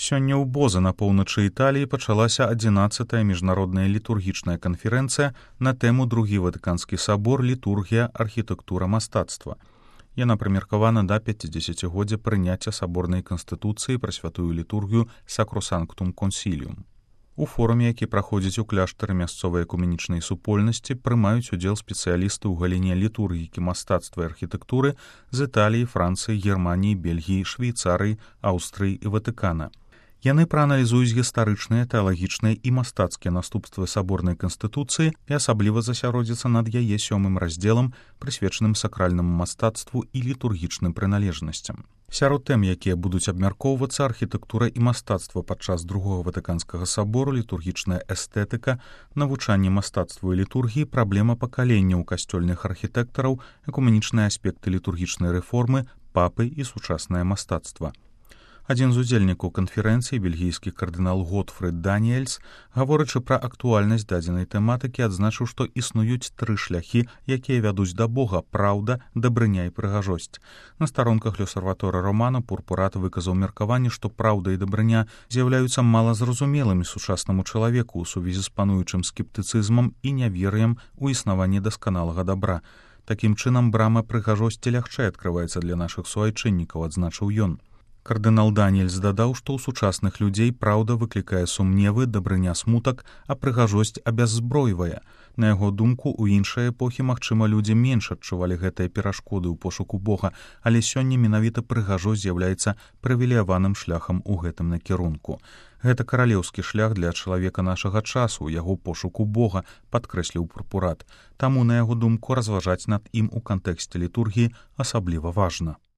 Сёння ў Боза на поўначы Італіі пачалася 11-я міжнародная літургічная канферэнцыя на тэму Другі Ватыканскі сабор, літургія, архітэктура, мастацтва. Яна прымеркавана да 50-годдзя прыняцця саборнай канстытуцыі пра святую літургію Sacrosanctum Concilium. У форуме, які праходзіць у кляштары мясцовай экуменічнай супольнасці, прымаюць удзел спецыялісты ў галіне літургікі, мастацтва і архітэктуры з Італіі, Францыі, Германіі, Бельгіі, Швейцарыі, Аўстрыі і Ватыкана. Яны прааналізуюць гістарычныя, тэалагічныя і мастацкія наступствы саборнай канстытуцыі і асабліва засяродзяцца над яе 7-м раздзелам, прысвечаным сакральнаму мастацтву і літургічным прыналежнасцям. Сярод тэм, якія будуць абмяркоўвацца, архітэктура і мастацтва падчас Другога Ватыканскага сабору, літургічная эстэтыка, навучанне мастацтву і літургіі, праблема пакаленняў касцёльных архітэктараў, экуменічныя аспекты літургічнай рэформы, папы і сучаснае мастацтва. Адзін з удзельнікаў канферэнцыі, бельгійскі кардынал Готфрід Даніэльс, гаворачы пра актуальнасць дадзенай тэматыкі, адзначыў, што існуюць 3 шляхі, якія вядуць да Бога: праўда, дабрыня і прыгажосць. На старонках L'Osservatore Romano Пурпурат выказаў меркаванне, што праўда і дабрыня з'яўляюцца малазразумелымі сучаснаму чалавеку ў сувязі з пануючым скептыцызмам і нявер'ем у існаванне дасканалага дабра. Такім чынам, брама прыгажосці лягчэй адкрываецца для нашых суайчыннікаў, адзначыў ён. Кардынал Даніэльс дадаў, што ў сучасных людзей праўда выклікае сумневы, дабрыня смутак, а прыгажосць абяззбройвае. На яго думку, у іншай эпохі, магчыма, людзі менш адчувалі гэтыя перашкоды ў пошуку Бога, але сёння менавіта прыгажосць з'яўляецца прывілеяваным шляхам у гэтым накірунку. Гэта каралеўскі шлях для чалавека нашага часу, яго пошуку Бога, падкрэсліў Пурпурат. Таму, на яго думку, разважаць над ім у кантэксце літургіі асабліва важна.